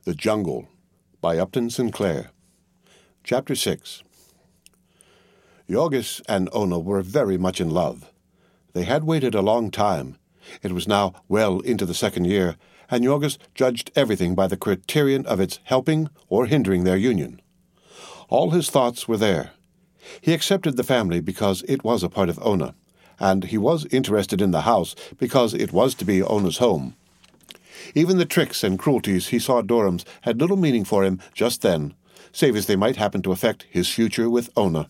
The Jungle by Upton Sinclair. Chapter 6. Yorgis and Ona were very much in love. They had waited a long time. It was now well into the second year, and Yorgis judged everything by the criterion of its helping or hindering their union. All his thoughts were there. He accepted the family because it was a part of Ona, and he was interested in the house because it was to be Ona's home. Even the tricks and cruelties he saw at Durham's had little meaning for him just then, save as they might happen to affect his future with Ona.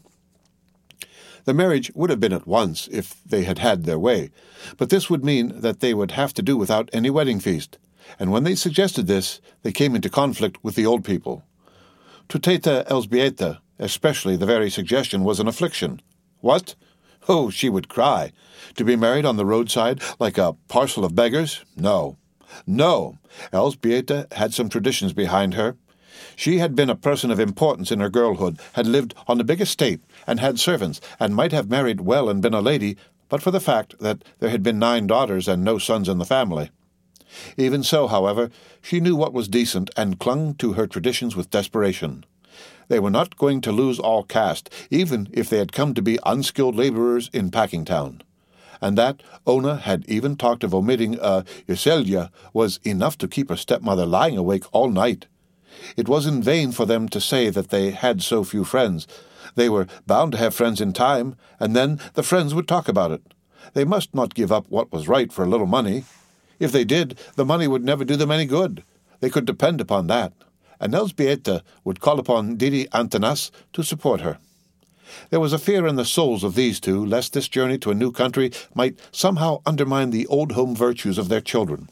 The marriage would have been at once if they had had their way, but this would mean that they would have to do without any wedding feast, and when they suggested this, they came into conflict with the old people. To Teta Elżbieta, especially, the very suggestion was an affliction. What? Oh, she would cry. To be married on the roadside like a parcel of beggars? No. No, Elżbieta had some traditions behind her. She had been a person of importance in her girlhood, had lived on a big estate, and had servants, and might have married well and been a lady, but for the fact that there had been 9 daughters and no sons in the family. Even so, however, she knew what was decent and clung to her traditions with desperation. They were not going to lose all caste, even if they had come to be unskilled laborers in Packingtown. And that Ona had even talked of omitting a Yselia was enough to keep her stepmother lying awake all night. It was in vain for them to say that they had so few friends. They were bound to have friends in time, and then the friends would talk about it. They must not give up what was right for a little money. If they did, the money would never do them any good. They could depend upon that. And Elżbieta would call upon Didi Antanas to support her. There was a fear in the souls of these two lest this journey to a new country might somehow undermine the old home virtues of their children.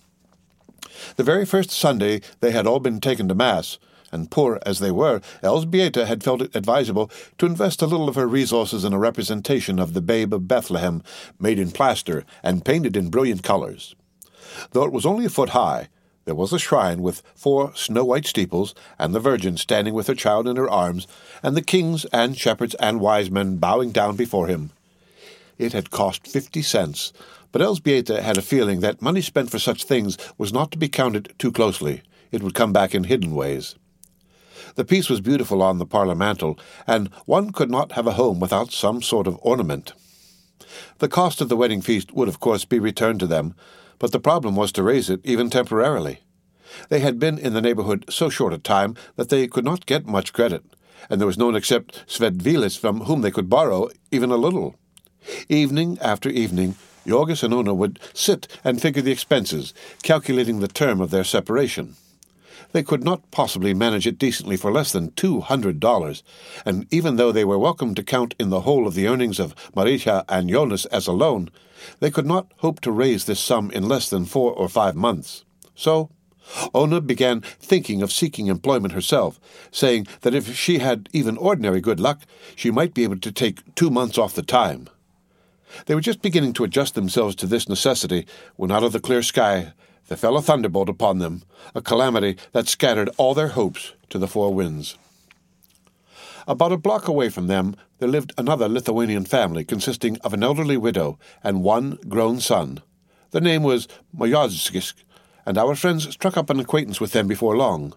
The very first Sunday they had all been taken to Mass, and poor as they were, Elżbieta had felt it advisable to invest a little of her resources in a representation of the Babe of Bethlehem, made in plaster and painted in brilliant colors. Though it was only a foot high, there was a shrine with 4 snow-white steeples, and the Virgin standing with her child in her arms, and the kings and shepherds and wise men bowing down before him. It had cost 50 cents, but Elżbieta had a feeling that money spent for such things was not to be counted too closely. It would come back in hidden ways. The piece was beautiful on the parlour mantel, and one could not have a home without some sort of ornament. The cost of the wedding feast would, of course, be returned to them, but the problem was to raise it, even temporarily. They had been in the neighborhood so short a time that they could not get much credit, and there was no one except Svedvilis from whom they could borrow even a little. Evening after evening, Yorgis and Ona would sit and figure the expenses, calculating the term of their separation. They could not possibly manage it decently for less than $200, and even though they were welcome to count in the whole of the earnings of Marisha and Jonas as a loan, they could not hope to raise this sum in less than 4 or 5 months. So Ona began thinking of seeking employment herself, saying that if she had even ordinary good luck, she might be able to take 2 months off the time. They were just beginning to adjust themselves to this necessity when out of the clear sky there fell a thunderbolt upon them, a calamity that scattered all their hopes to the 4 winds. About a block away from them there lived another Lithuanian family consisting of an elderly widow and 1 grown son. The name was Majowskis, and our friends struck up an acquaintance with them before long.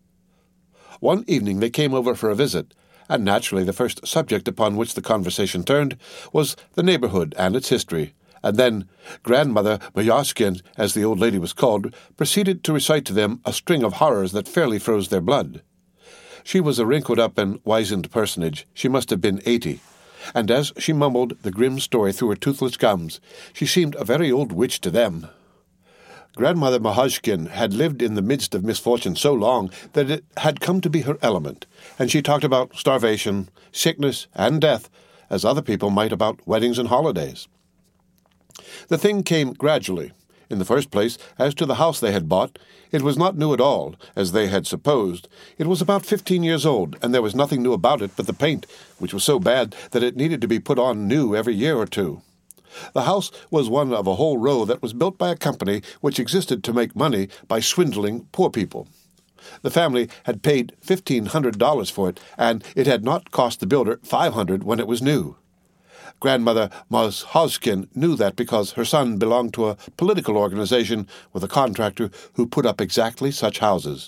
One evening they came over for a visit, and naturally the first subject upon which the conversation turned was the neighborhood and its history, and then Grandmother Majowskin, as the old lady was called, proceeded to recite to them a string of horrors that fairly froze their blood. She was a wrinkled-up and wizened personage. She must have been 80, and as she mumbled the grim story through her toothless gums, she seemed a very old witch to them. Grandmother Majowskin had lived in the midst of misfortune so long that it had come to be her element, and she talked about starvation, sickness, and death, as other people might about weddings and holidays. The thing came gradually. In the first place, as to the house they had bought, it was not new at all, as they had supposed. It was about 15 years old, and there was nothing new about it but the paint, which was so bad that it needed to be put on new every year or 2. The house was one of a whole row that was built by a company which existed to make money by swindling poor people. The family had paid $1,500 for it, and it had not cost the builder $500 when it was new. Grandmother Majowskin knew that because her son belonged to a political organization with a contractor who put up exactly such houses.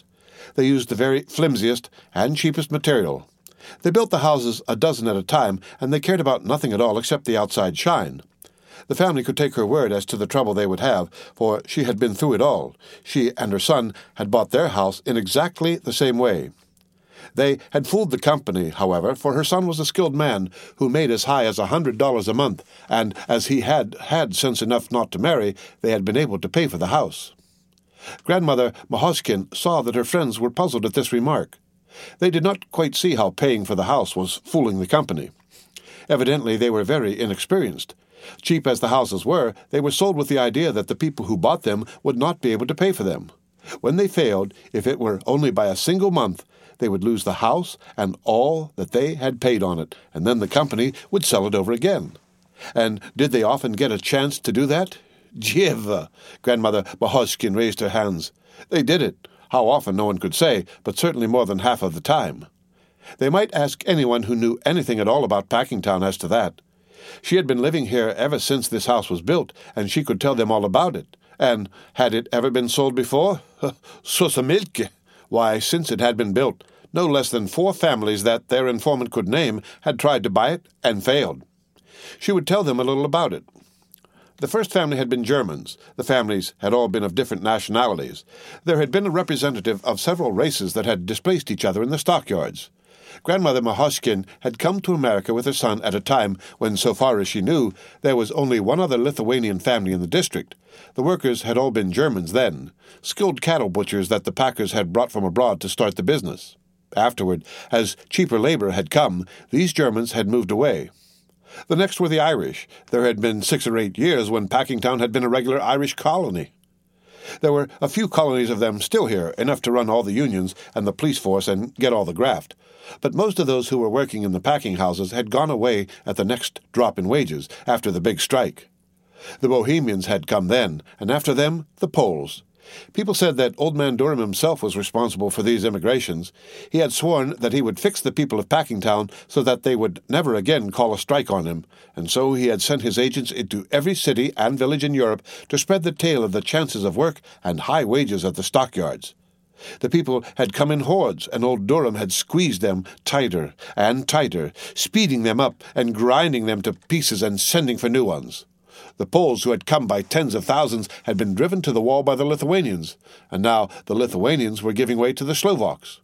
They used the very flimsiest and cheapest material. They built the houses a dozen at a time, and they cared about nothing at all except the outside shine. The family could take her word as to the trouble they would have, for she had been through it all. She and her son had bought their house in exactly the same way. They had fooled the company, however, for her son was a skilled man who made as high as $100 a month, and as he had sense enough not to marry, they had been able to pay for the house. Grandmother Mahoskin saw that her friends were puzzled at this remark. They did not quite see how paying for the house was fooling the company. Evidently they were very inexperienced. Cheap as the houses were, they were sold with the idea that the people who bought them would not be able to pay for them. When they failed, if it were only by a single month, they would lose the house and all that they had paid on it, and then the company would sell it over again. And did they often get a chance to do that? Jiva! Grandmother Mahoskin raised her hands. They did it. How often, no one could say, but certainly more than half of the time. They might ask anyone who knew anything at all about Packingtown as to that. She had been living here ever since this house was built, and she could tell them all about it. And had it ever been sold before? Susamilke! Why, since it had been built, no less than 4 families that their informant could name had tried to buy it and failed. She would tell them a little about it. The first family had been Germans. The families had all been of different nationalities. There had been a representative of several races that had displaced each other in the stockyards. Grandmother Mahoskin had come to America with her son at a time when, so far as she knew, there was only one other Lithuanian family in the district. The workers had all been Germans then, skilled cattle butchers that the packers had brought from abroad to start the business. Afterward, as cheaper labor had come, these Germans had moved away. The next were the Irish. There had been 6 or 8 years when Packingtown had been a regular Irish colony. There were a few colonies of them still here, enough to run all the unions and the police force and get all the graft. But most of those who were working in the packing houses had gone away at the next drop in wages, after the big strike. The Bohemians had come then, and after them, the Poles. People said that Old Man Durham himself was responsible for these immigrations. He had sworn that he would fix the people of Packingtown so that they would never again call a strike on him, and so he had sent his agents into every city and village in Europe to spread the tale of the chances of work and high wages at the stockyards. The people had come in hordes, and old Durham had squeezed them tighter and tighter, speeding them up and grinding them to pieces and sending for new ones. The Poles, who had come by tens of thousands, had been driven to the wall by the Lithuanians, and now the Lithuanians were giving way to the Slovaks.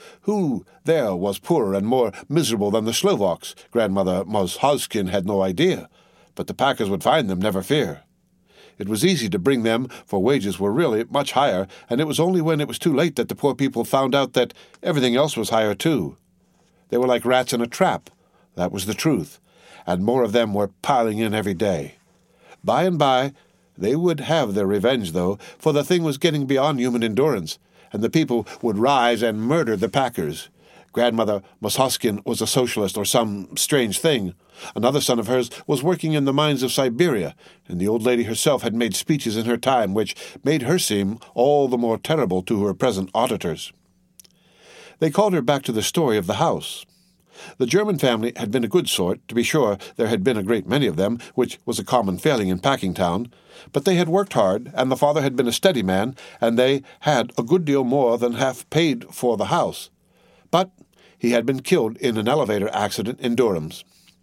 Who there was poorer and more miserable than the Slovaks? Grandmother Mahoskin had no idea, but the packers would find them, never fear. It was easy to bring them, for wages were really much higher, and it was only when it was too late that the poor people found out that everything else was higher too. They were like rats in a trap. That was the truth, and more of them were piling in every day. By and by, they would have their revenge, though, for the thing was getting beyond human endurance, and the people would rise and murder the packers. Grandmother Mahoskin was a socialist or some strange thing. Another son of hers was working in the mines of Siberia, and the old lady herself had made speeches in her time which made her seem all the more terrible to her present auditors. They called her back to the story of the house. The German family had been a good sort. To be sure, there had been a great many of them, which was a common failing in Packingtown, but they had worked hard, and the father had been a steady man, and they had a good deal more than half paid for the house. But he had been killed in an elevator accident in Durham's.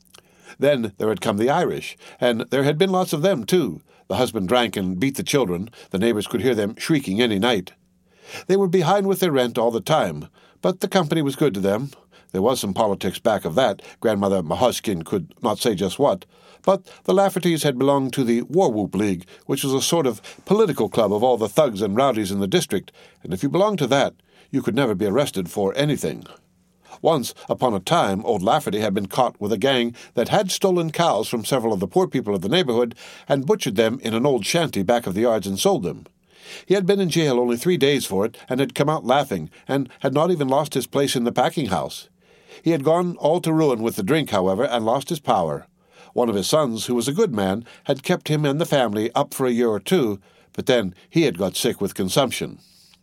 Then there had come the Irish, and there had been lots of them, too. The husband drank and beat the children. The neighbors could hear them shrieking any night. They were behind with their rent all the time, but the company was good to them. There was some politics back of that. Grandmother Mahoskin could not say just what. But the Laffertys had belonged to the War Whoop League, which was a sort of political club of all the thugs and rowdies in the district, and if you belonged to that, you could never be arrested for anything. Once upon a time, old Lafferty had been caught with a gang that had stolen cows from several of the poor people of the neighborhood and butchered them in an old shanty back of the yards and sold them. He had been in jail only 3 days for it and had come out laughing, and had not even lost his place in the packing house. He had gone all to ruin with the drink, however, and lost his power. One of his sons, who was a good man, had kept him and the family up for a year or two, but then he had got sick with consumption.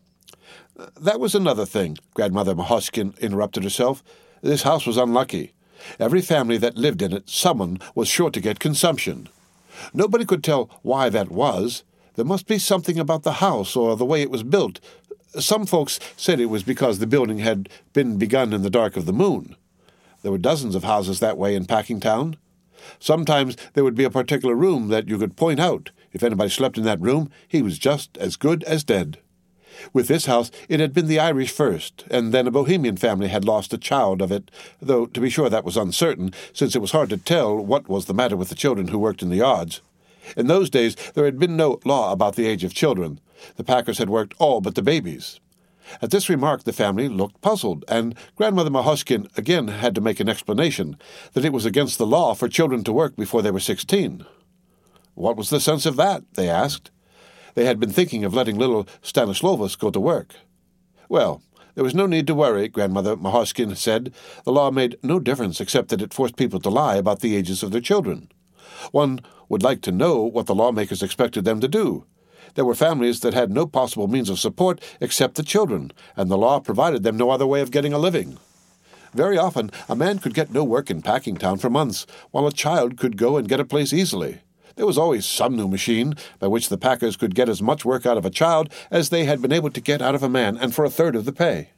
That was another thing, Grandmother Mahoskin interrupted herself. This house was unlucky. Every family that lived in it, someone was sure to get consumption. Nobody could tell why that was. There must be something about the house or the way it was built. Some folks said it was because the building had been begun in the dark of the moon. There were dozens of houses that way in Packingtown. Sometimes there would be a particular room that you could point out. If anybody slept in that room, he was just as good as dead. With this house, it had been the Irish first, and then a Bohemian family had lost a child of it, though to be sure that was uncertain, since it was hard to tell what was the matter with the children who worked in the yards. In those days, there had been no law about the age of children. The packers had worked all but the babies. At this remark, the family looked puzzled, and Grandmother Mahoshkin again had to make an explanation that it was against the law for children to work before they were 16. What was the sense of that? They asked. They had been thinking of letting little Stanislovas go to work. Well, there was no need to worry, Grandmother Mahoshkin said. The law made no difference except that it forced people to lie about the ages of their children. One would like to know what the lawmakers expected them to do. There were families that had no possible means of support except the children, and the law provided them no other way of getting a living. Very often, a man could get no work in Packingtown for months, while a child could go and get a place easily. There was always some new machine by which the packers could get as much work out of a child as they had been able to get out of a man, and for a third of the pay.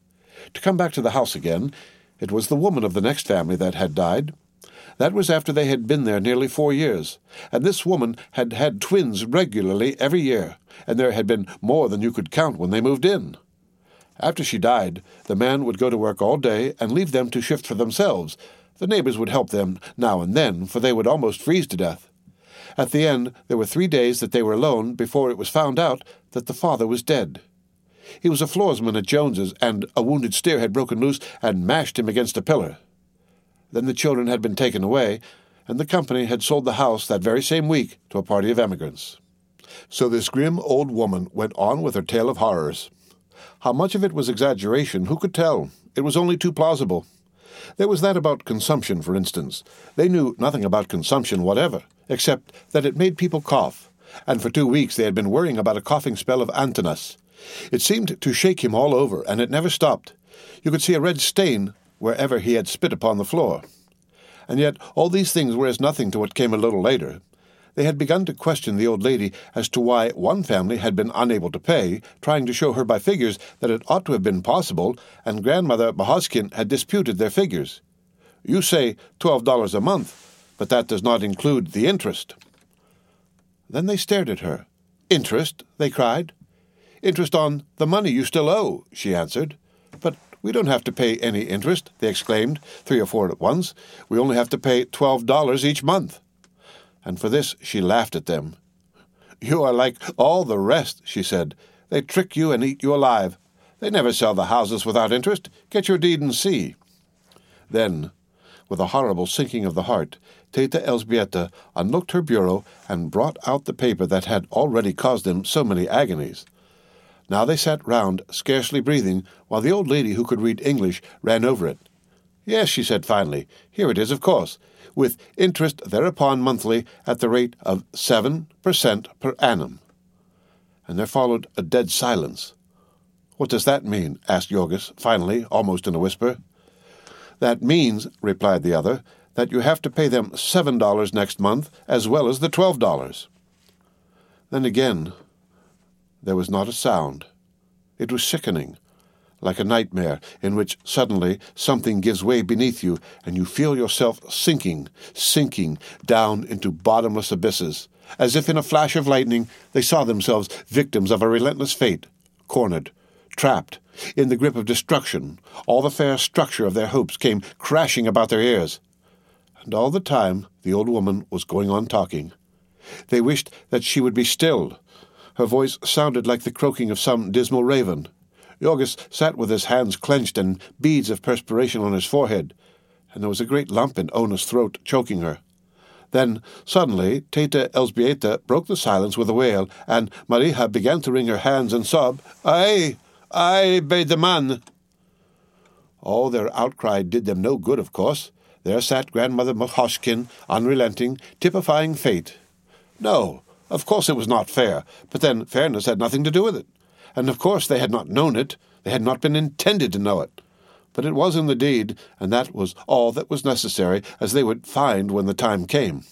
To come back to the house again, it was the woman of the next family that had died. That was after they had been there nearly 4 years, and this woman had had twins regularly every year, and there had been more than you could count when they moved in. After she died, the man would go to work all day and leave them to shift for themselves. The neighbors would help them now and then, for they would almost freeze to death. At the end, there were 3 days that they were alone before it was found out that the father was dead. He was a floorsman at Jones's, and a wounded steer had broken loose and mashed him against a pillar. Then the children had been taken away, and the company had sold the house that very same week to a party of emigrants. So this grim old woman went on with her tale of horrors. How much of it was exaggeration, who could tell? It was only too plausible. There was that about consumption, for instance. They knew nothing about consumption whatever, except that it made people cough, and for 2 weeks they had been worrying about a coughing spell of Antinous. It seemed to shake him all over, and it never stopped. You could see a red stain wherever he had spit upon the floor. And yet all these things were as nothing to what came a little later. They had begun to question the old lady as to why one family had been unable to pay, trying to show her by figures that it ought to have been possible, and Grandmother Mahoshkin had disputed their figures. You say $12 a month, but that does not include the interest. Then they stared at her. Interest? They cried. Interest on the money you still owe, she answered. But we don't have to pay any interest, they exclaimed, 3 or 4 at once. We only have to pay $12 each month. And for this she laughed at them. You are like all the rest, she said. They trick you and eat you alive. They never sell the houses without interest. Get your deed and see. Then, with a horrible sinking of the heart, Teta Elzbieta unlocked her bureau and brought out the paper that had already caused them so many agonies. Now they sat round, scarcely breathing, while the old lady who could read English ran over it. Yes, she said finally, here it is, of course, with interest thereupon monthly at the rate of 7% per annum. And there followed a dead silence. What does that mean? Asked Yorgos, finally, almost in a whisper. That means, replied the other, that you have to pay them $7 next month as well as the $12. Then again, there was not a sound. It was sickening, like a nightmare in which suddenly something gives way beneath you and you feel yourself sinking down into bottomless abysses. As if in a flash of lightning, they saw themselves victims of a relentless fate, cornered, trapped, in the grip of destruction. All the fair structure of their hopes came crashing about their ears. And all the time the old woman was going on talking. They wished that she would be still. Her voice sounded like the croaking of some dismal raven. Yorgos sat with his hands clenched and beads of perspiration on his forehead, and there was a great lump in Ona's throat, choking her. Then, suddenly, Teta Elzbieta broke the silence with a wail, and Mariha began to wring her hands and sob, I bade the man. Oh, their outcry did them no good, of course. There sat Grandmother Mahoshkin, unrelenting, typifying fate. No, of course it was not fair, but then fairness had nothing to do with it. And of course they had not known it, they had not been intended to know it. But it was in the deed, and that was all that was necessary, as they would find when the time came.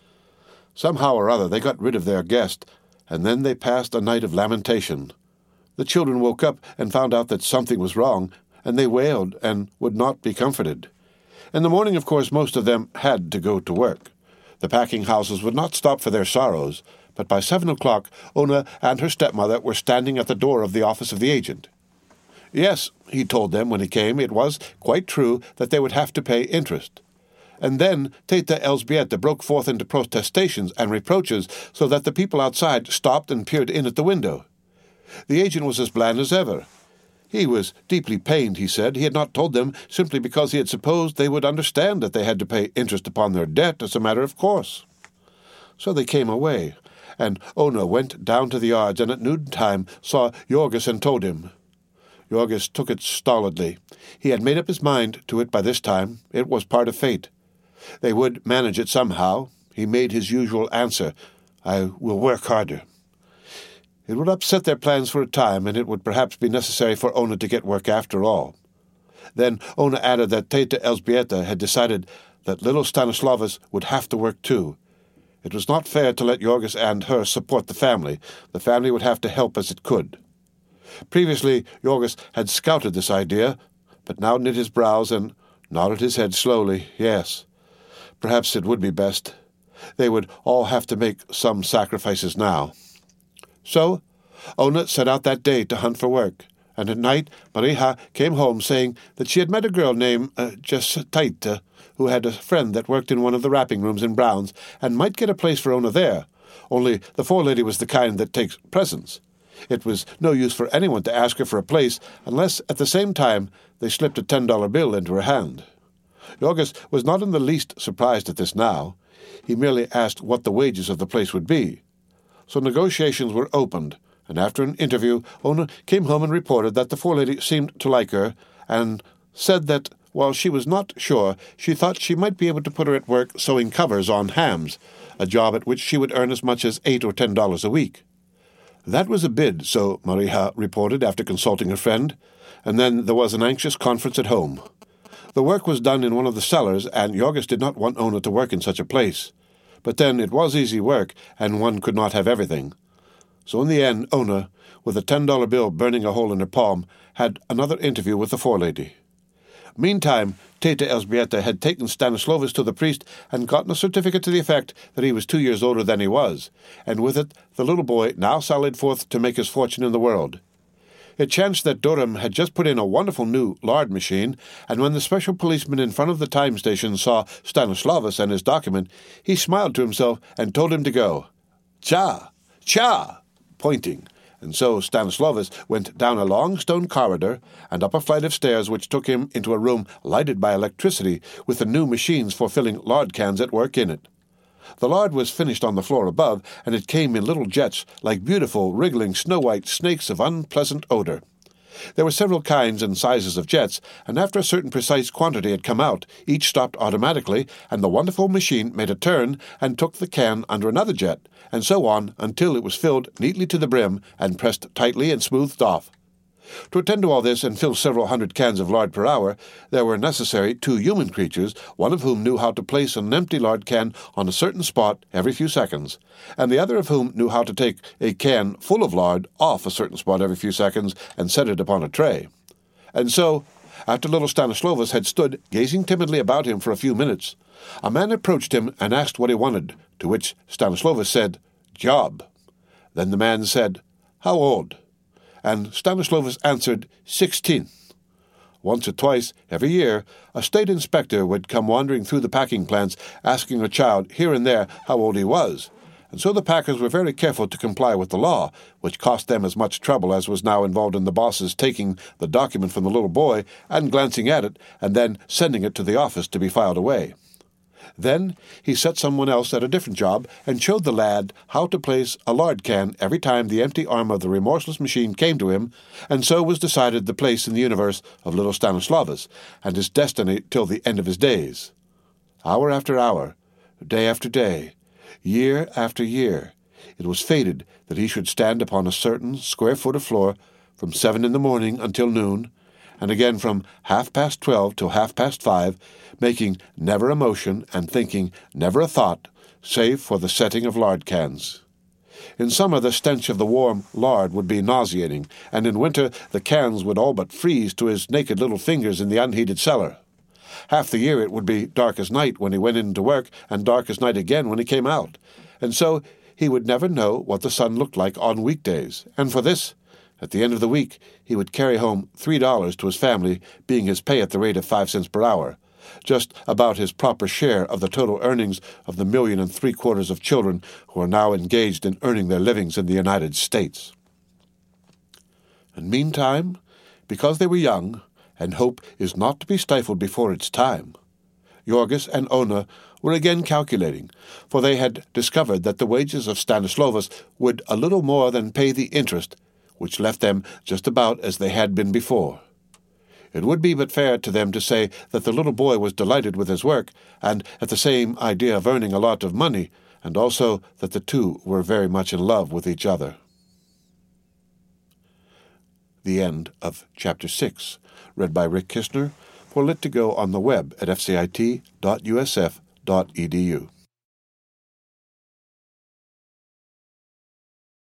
Somehow or other they got rid of their guest, and then they passed a night of lamentation. The children woke up and found out that something was wrong, and they wailed and would not be comforted. In the morning, of course, most of them had to go to work. The packing houses would not stop for their sorrows, but by 7 o'clock, Ona and her stepmother were standing at the door of the office of the agent. Yes, he told them when he came, it was quite true that they would have to pay interest. And then Teta Elżbieta broke forth into protestations and reproaches so that the people outside stopped and peered in at the window. The agent was as bland as ever. He was deeply pained, he said. He had not told them simply because he had supposed they would understand that they had to pay interest upon their debt as a matter of course. So they came away, and Ona went down to the yards and at noontime saw Yorgos and told him. Yorgos took it stolidly. He had made up his mind to it by this time. It was part of fate. They would manage it somehow. He made his usual answer, "I will work harder." It would upset their plans for a time, and it would perhaps be necessary for Ona to get work after all. Then Ona added that Teta Elżbieta had decided that little Stanislavas would have to work too. It was not fair to let Yorgos and her support the family. The family would have to help as it could. Previously, Yorgos had scouted this idea, but now knit his brows and nodded his head slowly. Yes, perhaps it would be best. They would all have to make some sacrifices now. So, Ona set out that day to hunt for work, and at night Marija came home saying that she had met a girl named Jessaita, who had a friend that worked in one of the wrapping rooms in Brown's, and might get a place for Ona there, only the forelady was the kind that takes presents. It was no use for anyone to ask her for a place unless at the same time they slipped a $10 bill into her hand. Yorgos was not in the least surprised at this now. He merely asked what the wages of the place would be. So negotiations were opened, and after an interview, Ona came home and reported that the forelady seemed to like her, and said that, while she was not sure, she thought she might be able to put her at work sewing covers on hams, a job at which she would earn as much as $8 or $10 a week. That was a bid, so Marija reported after consulting her friend, and then there was an anxious conference at home. The work was done in one of the cellars, and Yorgos did not want Ona to work in such a place. But then it was easy work, and one could not have everything. So in the end, Ona, with a $10 bill burning a hole in her palm, had another interview with the forelady. Meantime, Teta Elżbieta had taken Stanislavas to the priest and gotten a certificate to the effect that he was 2 years older than he was, and with it the little boy now sallied forth to make his fortune in the world. It chanced that Durham had just put in a wonderful new lard machine, and when the special policeman in front of the time station saw Stanislavas and his document, he smiled to himself and told him to go. "Cha! Cha!" pointing, and so Stanislavas went down a long stone corridor and up a flight of stairs which took him into a room lighted by electricity with the new machines for filling lard cans at work in it. The lard was finished on the floor above, and it came in little jets like beautiful, wriggling, snow-white snakes of unpleasant odor. There were several kinds and sizes of jets, and after a certain precise quantity had come out, each stopped automatically, and the wonderful machine made a turn and took the can under another jet, and so on until it was filled neatly to the brim and pressed tightly and smoothed off. To attend to all this and fill several hundred cans of lard per hour, there were necessary 2 human creatures, one of whom knew how to place an empty lard can on a certain spot every few seconds, and the other of whom knew how to take a can full of lard off a certain spot every few seconds and set it upon a tray. And so, after little Stanislavas had stood gazing timidly about him for a few minutes, a man approached him and asked what he wanted, to which Stanislavas said, "Job." Then the man said, "How old?" And Stanislavas answered, 16. Once or twice every year, a state inspector would come wandering through the packing plants, asking a child here and there how old he was, and so the packers were very careful to comply with the law, which cost them as much trouble as was now involved in the bosses taking the document from the little boy and glancing at it, and then sending it to the office to be filed away. Then he set someone else at a different job and showed the lad how to place a lard can every time the empty arm of the remorseless machine came to him, and so was decided the place in the universe of little Stanislavas and his destiny till the end of his days. Hour after hour, day after day, year after year, it was fated that he should stand upon a certain square foot of floor from 7 in the morning until noon, and again from 12:30 till 5:30, making never a motion and thinking never a thought, save for the setting of lard cans. In summer, the stench of the warm lard would be nauseating, and in winter the cans would all but freeze to his naked little fingers in the unheated cellar. Half the year it would be dark as night when he went in to work, and dark as night again when he came out, and so he would never know what the sun looked like on weekdays, and for this, at the end of the week, he would carry home $3 to his family, being his pay at the rate of 5 cents per hour, just about his proper share of the total earnings of the 1.75 million of children who are now engaged in earning their livings in the United States. And meantime, because they were young, and hope is not to be stifled before its time, Jorgis and Ona were again calculating, for they had discovered that the wages of Stanislaus would a little more than pay the interest, which left them just about as they had been before. It would be but fair to them to say that the little boy was delighted with his work, and at the same idea of earning a lot of money, and also that the two were very much in love with each other. The end of Chapter 6, read by Rick Kistner, for Lit2Go on the web at fcit.usf.edu.